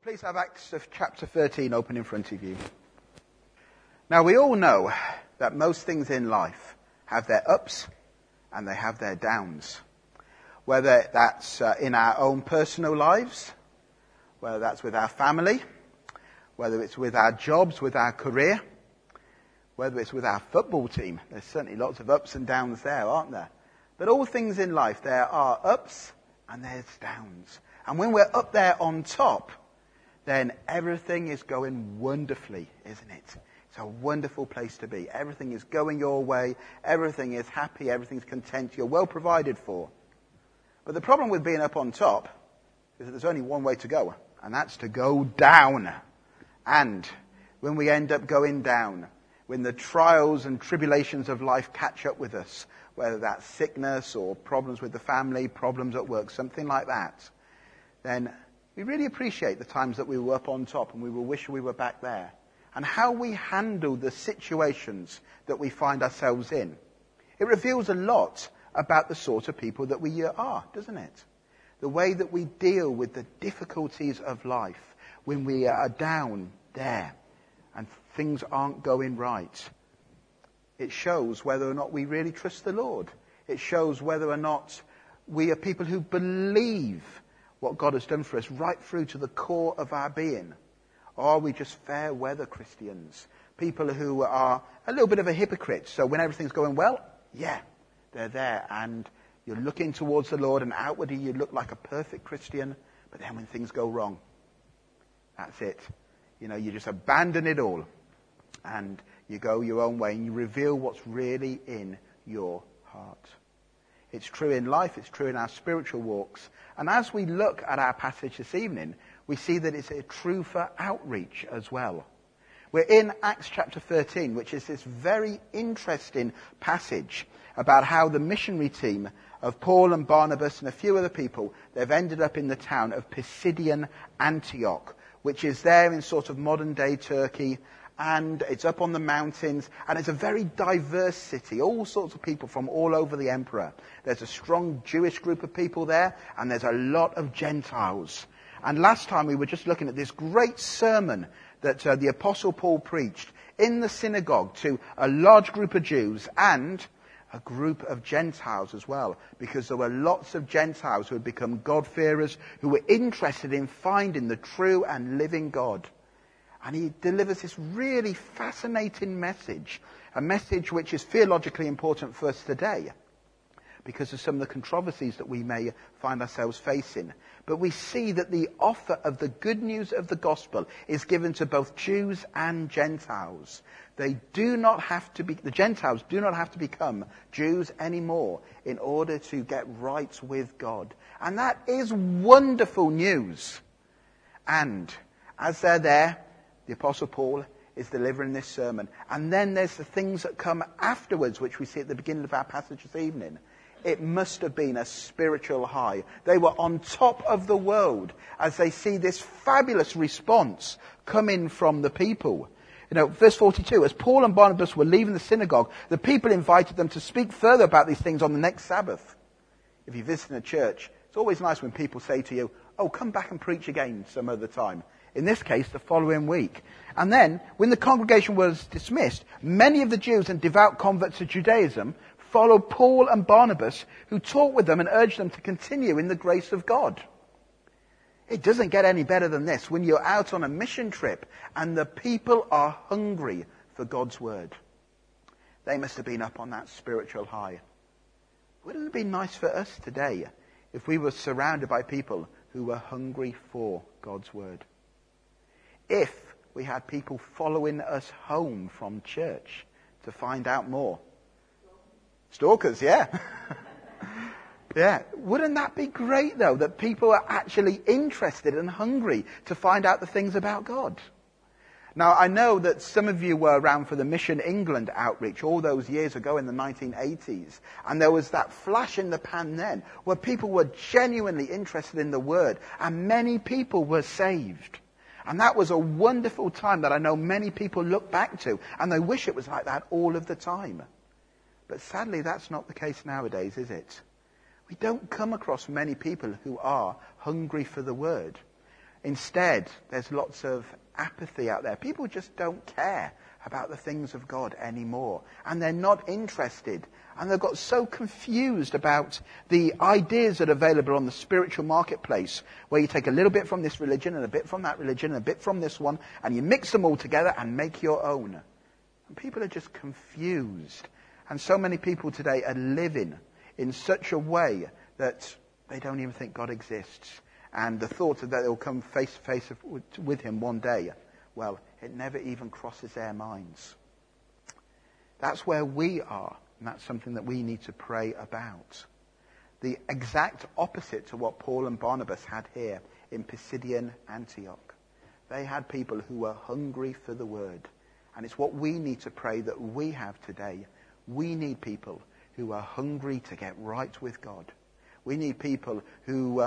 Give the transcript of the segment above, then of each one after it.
Please have Acts of chapter 13 open in front of you. Now, we all know that most things in life have their ups and they have their downs. Whether that's in our own personal lives, whether that's with our family, whether it's with our jobs, with our career, whether it's with our football team. There's certainly lots of ups and downs there, aren't there? But all things in life, there are ups and there's downs. And when we're up there on top, then everything is going wonderfully, isn't it? It's a wonderful place to be. Everything is going your way. Everything is happy. Everything's content. You're well provided for. But the problem with being up on top is that there's only one way to go, and that's to go down. And when we end up going down, when the trials and tribulations of life catch up with us, whether that's sickness or problems with the family, problems at work, something like that, then we really appreciate the times that we were up on top and we will wish we were back there. And how we handle the situations that we find ourselves in. It reveals a lot about the sort of people that we are, doesn't it? The way that we deal with the difficulties of life when we are down there and things aren't going right. It shows whether or not we really trust the Lord. It shows whether or not we are people who believe what God has done for us right through to the core of our being. Or are we just fair weather Christians? People who are a little bit of a hypocrite. So when everything's going well, yeah, they're there. And you're looking towards the Lord and outwardly you look like a perfect Christian. But then when things go wrong, that's it. You just abandon it all. And you go your own way and you reveal what's really in your heart. It's true in life, it's true in our spiritual walks. And as we look at our passage this evening, we see that it's true for outreach as well. We're in Acts chapter 13, which is this very interesting passage about how the missionary team of Paul and Barnabas and a few other people, they've ended up in the town of Pisidian Antioch, which is there in sort of modern day Turkey. And it's up on the mountains, and it's a very diverse city, all sorts of people from all over the emperor. There's a strong Jewish group of people there, and there's a lot of Gentiles. And last time we were just looking at this great sermon that the Apostle Paul preached in the synagogue to a large group of Jews and a group of Gentiles as well, because there were lots of Gentiles who had become God-fearers, who were interested in finding the true and living God. And he delivers this really fascinating message, a message which is theologically important for us today because of some of the controversies that we may find ourselves facing. But we see that the offer of the good news of the gospel is given to both Jews and Gentiles. The Gentiles do not have to become Jews anymore in order to get right with God. And that is wonderful news. And as they're there, the Apostle Paul is delivering this sermon. And then there's the things that come afterwards, which we see at the beginning of our passage this evening. It must have been a spiritual high. They were on top of the world as they see this fabulous response coming from the people. Verse 42, as Paul and Barnabas were leaving the synagogue, the people invited them to speak further about these things on the next Sabbath. If you visit a church, it's always nice when people say to you, oh, come back and preach again some other time. In this case, the following week. And then, when the congregation was dismissed, many of the Jews and devout converts to Judaism followed Paul and Barnabas, who talked with them and urged them to continue in the grace of God. It doesn't get any better than this when you're out on a mission trip and the people are hungry for God's word. They must have been up on that spiritual high. Wouldn't it be nice for us today if we were surrounded by people who were hungry for God's word? If we had people following us home from church to find out more. Stalkers, yeah. Yeah. Wouldn't that be great, though, that people are actually interested and hungry to find out the things about God? Now, I know that some of you were around for the Mission England outreach all those years ago in the 1980s. And there was that flash in the pan then where people were genuinely interested in the Word. And many people were saved. And that was a wonderful time that I know many people look back to. And they wish it was like that all of the time. But sadly, that's not the case nowadays, is it? We don't come across many people who are hungry for the Word. Instead, there's lots of apathy out there. People just don't care about the things of God anymore. And they're not interested. And they've got so confused about the ideas that are available on the spiritual marketplace, where you take a little bit from this religion and a bit from that religion and a bit from this one, and you mix them all together and make your own. And people are just confused. And so many people today are living in such a way that they don't even think God exists. And the thought that they'll come face to face with him one day, well, it never even crosses their minds. That's where we are, and that's something that we need to pray about. The exact opposite to what Paul and Barnabas had here in Pisidian Antioch. They had people who were hungry for the word. And it's what we need to pray that we have today. We need people who are hungry to get right with God. We need people who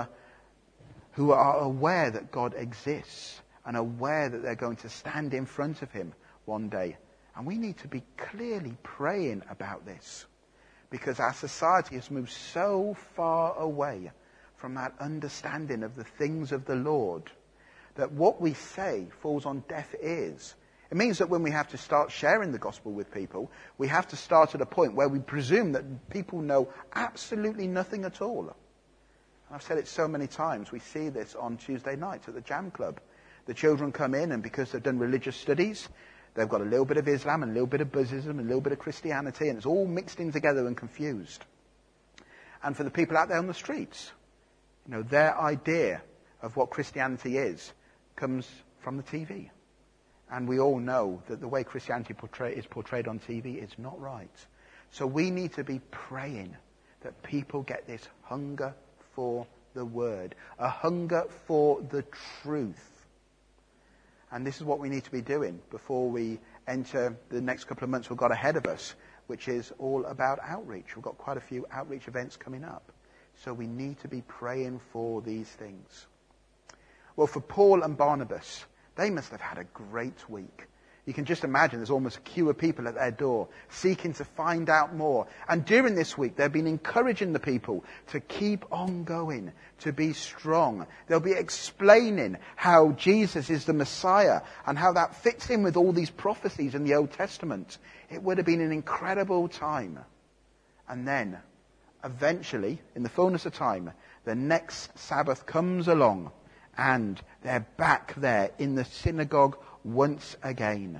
are aware that God exists and aware that they're going to stand in front of him one day. And we need to be clearly praying about this, because our society has moved so far away from that understanding of the things of the Lord that what we say falls on deaf ears. It means that when we have to start sharing the gospel with people, we have to start at a point where we presume that people know absolutely nothing at all. I've said it so many times. We see this on Tuesday nights at the Jam Club. The children come in, and because they've done religious studies, they've got a little bit of Islam and a little bit of Buddhism and a little bit of Christianity, and it's all mixed in together and confused. And for the people out there on the streets, their idea of what Christianity is comes from the TV. And we all know that the way Christianity is portrayed on TV is not right. So we need to be praying that people get this hunger for the word, a hunger for the truth. And this is what we need to be doing before we enter the next couple of months we've got ahead of us, which is all about outreach. We've got quite a few outreach events coming up. So we need to be praying for these things. Well, for Paul and Barnabas, they must have had a great week. You can just imagine there's almost a queue of people at their door seeking to find out more. And during this week, they've been encouraging the people to keep on going, to be strong. They'll be explaining how Jesus is the Messiah and how that fits in with all these prophecies in the Old Testament. It would have been an incredible time. And then, eventually, in the fullness of time, the next Sabbath comes along and they're back there in the synagogue once again.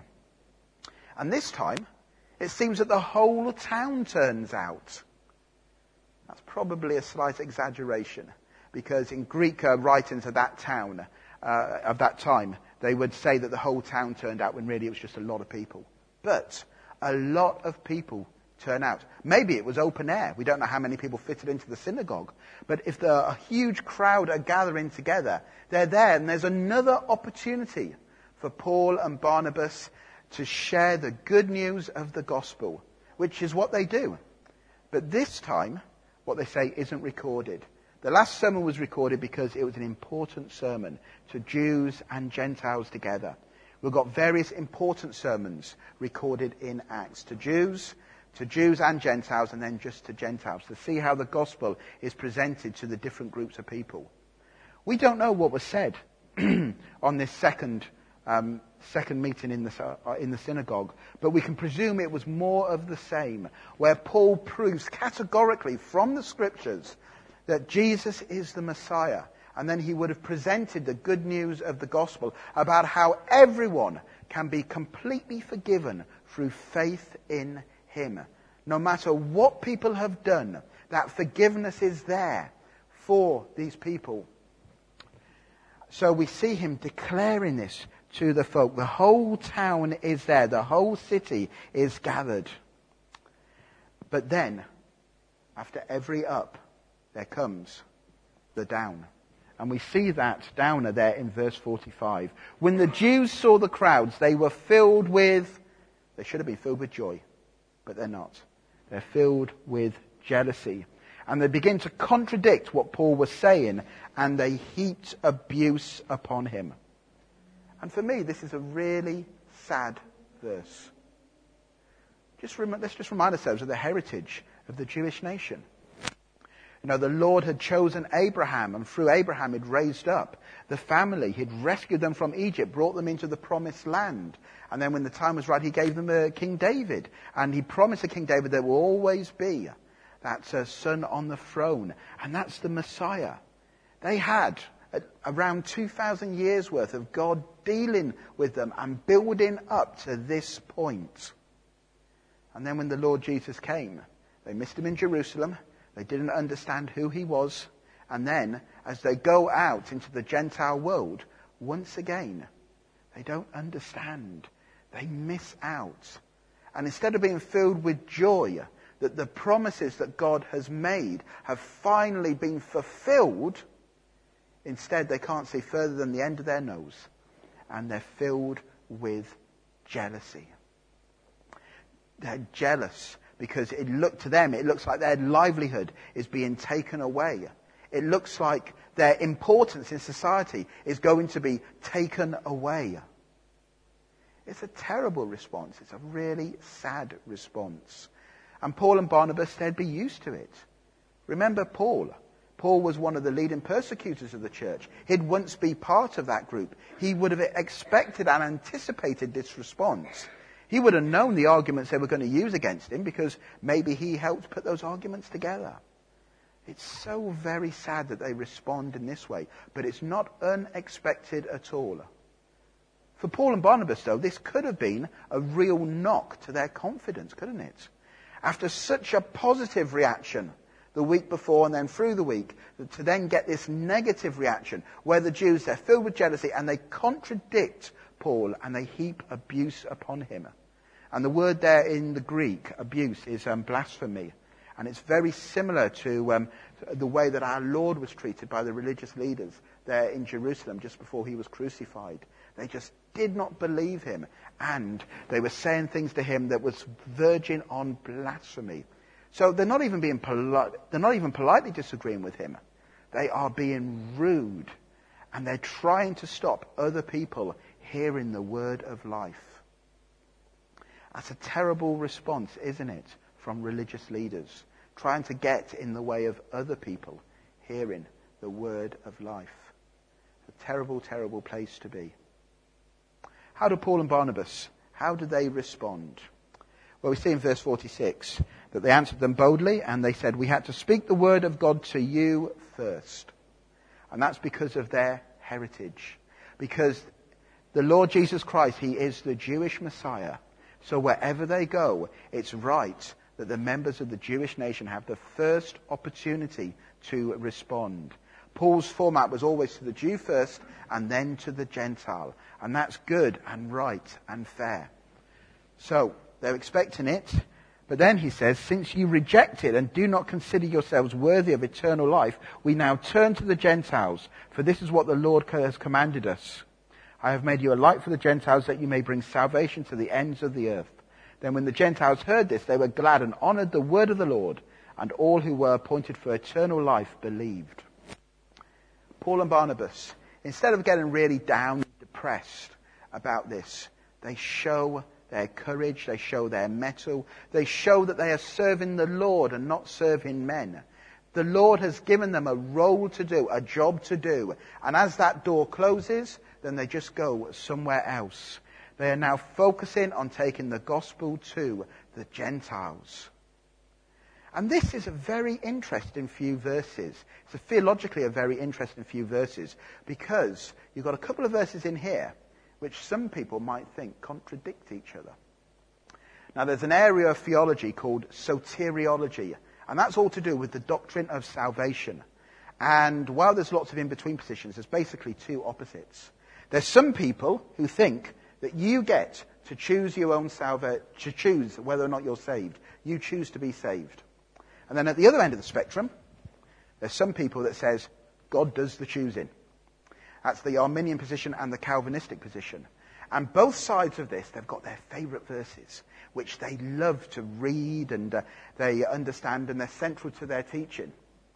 And this time, it seems that the whole town turns out. That's probably a slight exaggeration, because in Greek writings of that town, of that time, they would say that the whole town turned out when really it was just a lot of people. But a lot of people turn out. Maybe it was open air. We don't know how many people fitted into the synagogue. But if a huge crowd are gathering together, they're there, and there's another opportunity for Paul and Barnabas to share the good news of the gospel, which is what they do. But this time, what they say isn't recorded. The last sermon was recorded because it was an important sermon to Jews and Gentiles together. We've got various important sermons recorded in Acts to Jews and Gentiles, and then just to Gentiles, to see how the gospel is presented to the different groups of people. We don't know what was said on this second meeting in the synagogue, but we can presume it was more of the same, where Paul proves categorically from the scriptures that Jesus is the Messiah, and then he would have presented the good news of the gospel about how everyone can be completely forgiven through faith in him. No matter what people have done, that forgiveness is there for these people. So we see him declaring this to the folk. The whole town is there. The whole city is gathered. But then, after every up, there comes the down. And we see that downer there in verse 45. When the Jews saw the crowds, they should have been filled with joy, but they're not. They're filled with jealousy. And they begin to contradict what Paul was saying, and they heaped abuse upon him. And for me, this is a really sad verse. Let's just remind ourselves of the heritage of the Jewish nation. You know, the Lord had chosen Abraham, and through Abraham he'd raised up the family. He'd rescued them from Egypt, brought them into the promised land. And then when the time was right, he gave them a King David. And he promised to King David there will always be that son on the throne. And that's the Messiah. They had around 2,000 years worth of God dealing with them and building up to this point. And then when the Lord Jesus came, they missed him in Jerusalem. They didn't understand who he was. And then, as they go out into the Gentile world, once again, they don't understand. They miss out. And instead of being filled with joy that the promises that God has made have finally been fulfilled, instead they can't see further than the end of their nose. And they're filled with jealousy. They're jealous because it looks like their livelihood is being taken away. It looks like their importance in society is going to be taken away. It's a terrible response. It's a really sad response. And Paul and Barnabas, they'd be used to it. Remember Paul. Paul was one of the leading persecutors of the church. He'd once be part of that group. He would have expected and anticipated this response. He would have known the arguments they were going to use against him because maybe he helped put those arguments together. It's so very sad that they respond in this way, but it's not unexpected at all. For Paul and Barnabas, though, this could have been a real knock to their confidence, couldn't it? After such a positive reaction the week before and then through the week, to then get this negative reaction where the Jews, they're filled with jealousy and they contradict Paul and they heap abuse upon him. And the word there in the Greek, abuse, is blasphemy. And it's very similar to the way that our Lord was treated by the religious leaders there in Jerusalem just before he was crucified. They just did not believe him. And they were saying things to him that was verging on blasphemy. So they're not even being polite. They're not even politely disagreeing with him. They are being rude. And they're trying to stop other people hearing the word of life. That's a terrible response, isn't it, from religious leaders, trying to get in the way of other people hearing the word of life. A terrible, terrible place to be. How do Paul and Barnabas, how do they respond? Well, we see in verse 46 that they answered them boldly and they said, we had to speak the word of God to you first. And that's because of their heritage. Because the Lord Jesus Christ, he is the Jewish Messiah. So wherever they go, it's right that the members of the Jewish nation have the first opportunity to respond. Paul's format was always to the Jew first and then to the Gentile. And that's good and right and fair. So they're expecting it. But then he says, since you reject it and do not consider yourselves worthy of eternal life, we now turn to the Gentiles. For this is what the Lord has commanded us. I have made you a light for the Gentiles that you may bring salvation to the ends of the earth. Then when the Gentiles heard this, they were glad and honored the word of the Lord, and all who were appointed for eternal life believed. Paul and Barnabas, instead of getting really down and depressed about this, they show their courage, they show their mettle, they show that they are serving the Lord and not serving men. The Lord has given them a role to do, a job to do, and as that door closes, then they just go somewhere else. They are now focusing on taking the gospel to the Gentiles. And this is a very interesting few verses. It's theologically a very interesting few verses because you've got a couple of verses in here which some people might think contradict each other. Now there's an area of theology called soteriology, and that's all to do with the doctrine of salvation. And while there's lots of in-between positions, there's basically two opposites. There's some people who think that you get to choose your own salvation, to choose whether or not you're saved. You choose to be saved. And then at the other end of the spectrum, there's some people that says God does the choosing. That's the Arminian position and the Calvinistic position. And both sides of this, they've got their favourite verses, which they love to read and they understand and they're central to their teaching.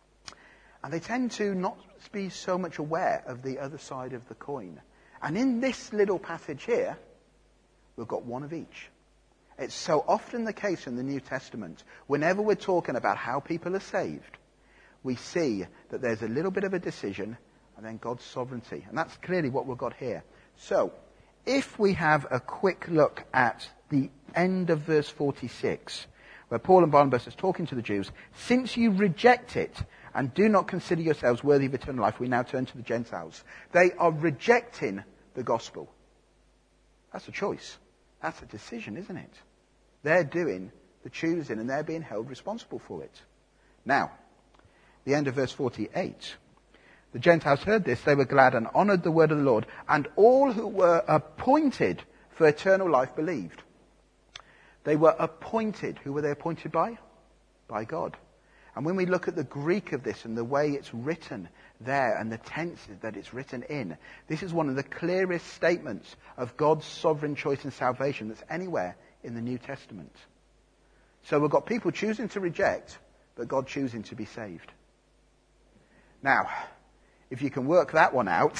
And they tend to not be so much aware of the other side of the coin. And in this little passage here, we've got one of each. It's so often the case in the New Testament, whenever we're talking about how people are saved, we see that there's a little bit of a decision and then God's sovereignty. And that's clearly what we've got here. So, if we have a quick look at the end of verse 46, where Paul and Barnabas is talking to the Jews, since you reject it and do not consider yourselves worthy of eternal life, we now turn to the Gentiles. They are rejecting the gospel. That's a choice. That's a decision, isn't it? They're doing the choosing and they're being held responsible for it. Now, the end of verse 48. The Gentiles heard this, they were glad and honoured the word of the Lord, and all who were appointed for eternal life believed. They were appointed. Who were they appointed by? By God. And when we look at the Greek of this and the way it's written there and the tenses that it's written in, this is one of the clearest statements of God's sovereign choice in salvation that's anywhere in the New Testament. So we've got people choosing to reject, but God choosing to be saved. Now, if you can work that one out,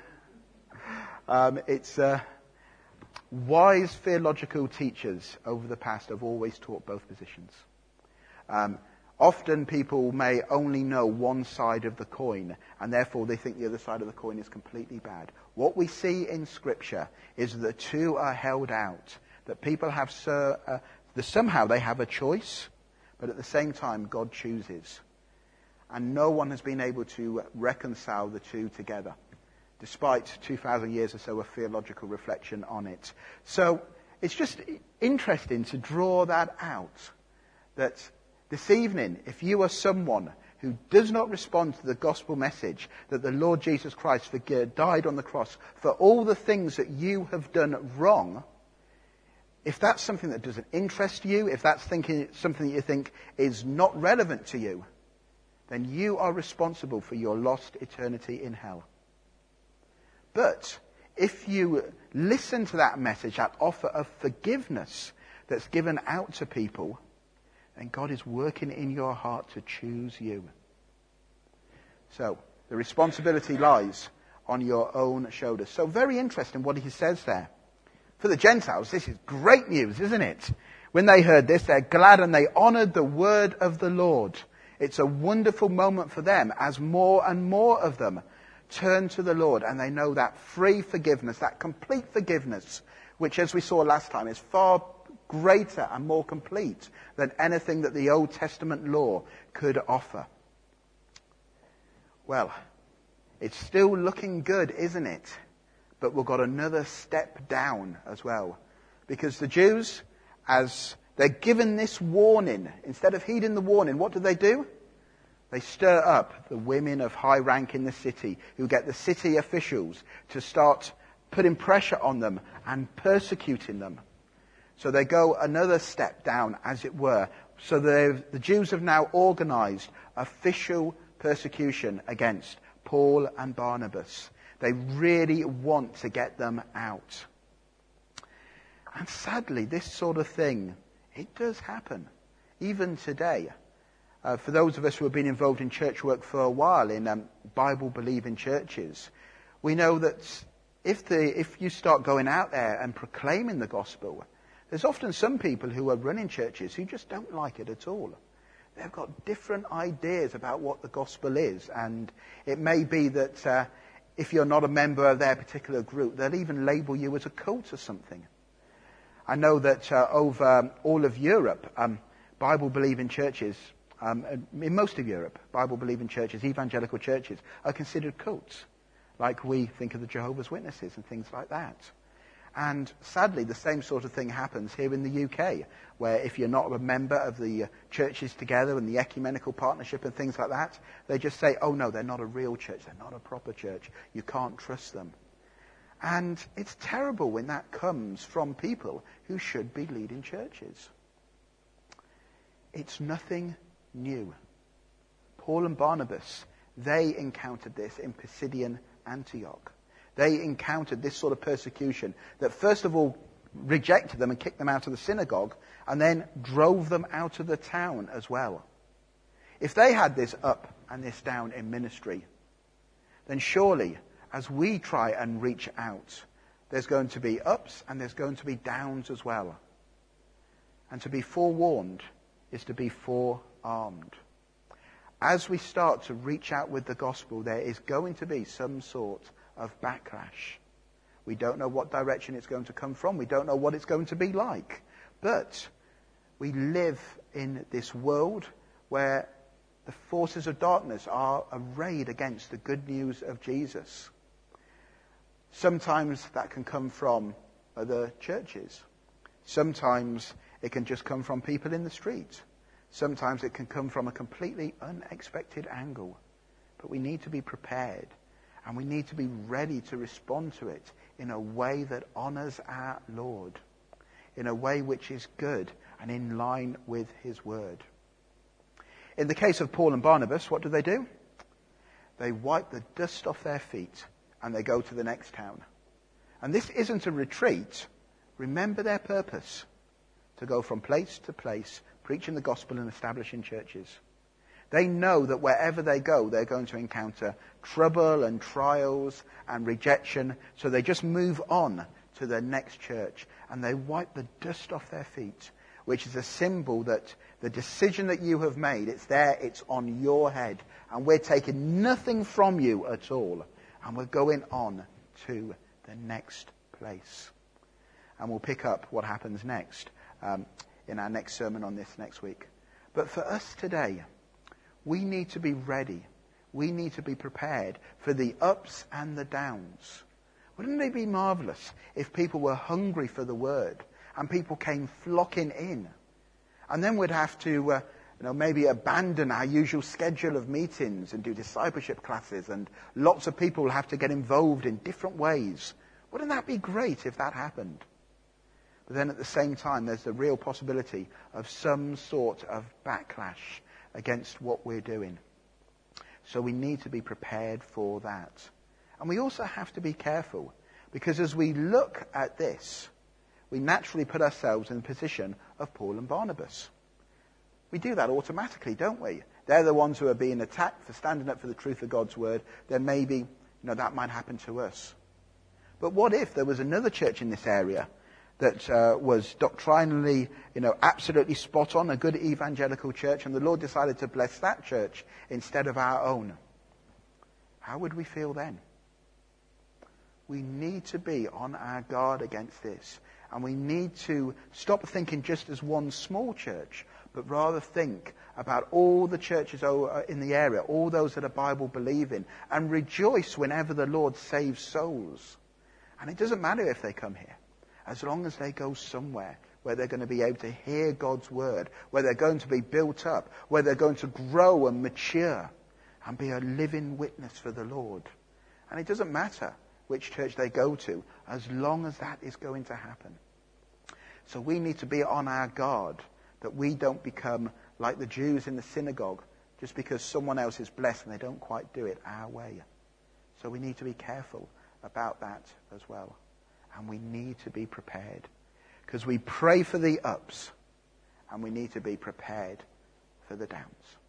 it's wise theological teachers over the past have always taught both positions. Often people may only know one side of the coin, and therefore they think the other side of the coin is completely bad. What we see in Scripture is that the two are held out, that people have somehow they have a choice, but at the same time God chooses. And no one has been able to reconcile the two together, despite 2,000 years or so of theological reflection on it. So it's just interesting to draw that out, that this evening, if you are someone who does not respond to the gospel message that the Lord Jesus Christ died on the cross for all the things that you have done wrong, if that's something that doesn't interest you, if that's something that you think is not relevant to you, then you are responsible for your lost eternity in hell. But if you listen to that message, that offer of forgiveness that's given out to people, then God is working in your heart to choose you. So, the responsibility lies on your own shoulders. So very interesting what he says there. For the Gentiles, this is great news, isn't it? When they heard this, they're glad and they honoured the word of the Lord. It's a wonderful moment for them as more and more of them turn to the Lord and they know that free forgiveness, that complete forgiveness, which as we saw last time is far greater and more complete than anything that the Old Testament law could offer. Well, it's still looking good, isn't it? But we've got another step down as well. Because the Jews, as they're given this warning, instead of heeding the warning, what do? They stir up the women of high rank in the city who get the city officials to start putting pressure on them and persecuting them. So they go another step down, as it were. So the Jews have now organized official persecution against Paul and Barnabas. They really want to get them out. And sadly, this sort of thing, it does happen, even today. For those of us who have been involved in church work for a while, in Bible-believing churches, we know that if you start going out there and proclaiming the gospel, there's often some people who are running churches who just don't like it at all. They've got different ideas about what the gospel is, and it may be that if you're not a member of their particular group, they'll even label you as a cult or something. I know that over all of Europe, Bible-believing churches, in most of Europe, Bible-believing churches, evangelical churches, are considered cults, like we think of the Jehovah's Witnesses and things like that. And sadly, the same sort of thing happens here in the UK, where if you're not a member of the churches together and the ecumenical partnership and things like that, they just say, oh no, they're not a real church, they're not a proper church, you can't trust them. And it's terrible when that comes from people who should be leading churches. It's nothing new. Paul and Barnabas, they encountered this in Pisidian Antioch. They encountered this sort of persecution that first of all rejected them and kicked them out of the synagogue and then drove them out of the town as well. If they had this up and this down in ministry, then surely as we try and reach out, there's going to be ups and there's going to be downs as well. And to be forewarned is to be forearmed. as we start to reach out with the gospel, there is going to be some sort of backlash. We don't know what direction it's going to come from. We don't know what it's going to be like. But we live in this world where the forces of darkness are arrayed against the good news of Jesus. Sometimes that can come from other churches. Sometimes it can just come from people in the street. Sometimes it can come from a completely unexpected angle. But we need to be prepared, and we need to be ready to respond to it in a way that honors our Lord, in a way which is good and in line with his word. In the case of Paul and Barnabas, what do? They wipe the dust off their feet and they go to the next town. And this isn't a retreat. Remember their purpose: to go from place to place, preaching the gospel and establishing churches. They know that wherever they go, they're going to encounter trouble and trials and rejection. So they just move on to the next church and they wipe the dust off their feet, which is a symbol that the decision that you have made, it's there, it's on your head. And we're taking nothing from you at all. And we're going on to the next place. And we'll pick up what happens next in our next sermon on this next week. But for us today, we need to be ready. We need to be prepared for the ups and the downs. Wouldn't it be marvelous if people were hungry for the word and people came flocking in? And then we'd have to maybe abandon our usual schedule of meetings and do discipleship classes, and lots of people will have to get involved in different ways. Wouldn't that be great if that happened? But then at the same time, there's the real possibility of some sort of backlash against what we're doing. So we need to be prepared for that. And we also have to be careful, because as we look at this, we naturally put ourselves in the position of Paul and Barnabas. We do that automatically, don't we? They're the ones who are being attacked for standing up for the truth of God's word. Then maybe, that might happen to us. But what if there was another church in this area that was doctrinally, absolutely spot on, a good evangelical church, and the Lord decided to bless that church instead of our own? How would we feel then? We need to be on our guard against this. And we need to stop thinking just as one small church, but rather think about all the churches in the area, all those that are Bible believing, and rejoice whenever the Lord saves souls. And it doesn't matter if they come here, as long as they go somewhere where they're going to be able to hear God's word, where they're going to be built up, where they're going to grow and mature and be a living witness for the Lord. And it doesn't matter which church they go to, as long as that is going to happen. So we need to be on our guard that we don't become like the Jews in the synagogue just because someone else is blessed and they don't quite do it our way. So we need to be careful about that as well. And we need to be prepared, because we pray for the ups and we need to be prepared for the downs.